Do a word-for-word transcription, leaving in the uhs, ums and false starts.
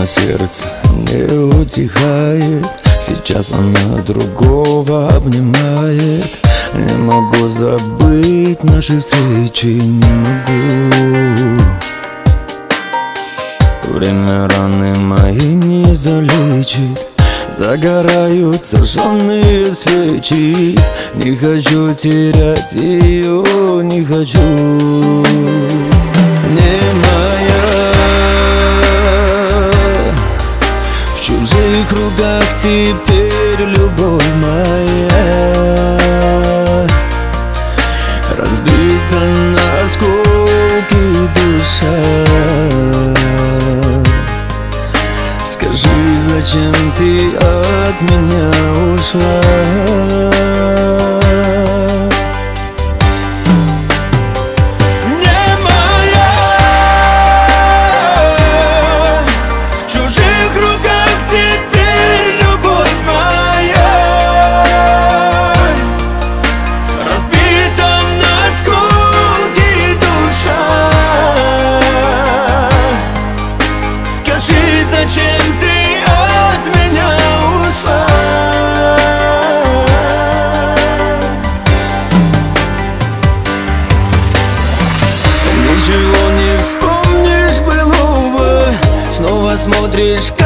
но сердце не утихает. Сейчас она другого обнимает. Не могу забыть наши встречи, не могу. Время раны мои не залечит. Догорают зажженные свечи. Не хочу терять ее, не хочу. Не моя. В чужих руках теперь любовь моя. Разбита на осколки душа. Скажи, зачем ты от меня ушла? Зачем ты от меня ушла? Ничего не вспомнишь былого. Снова смотришь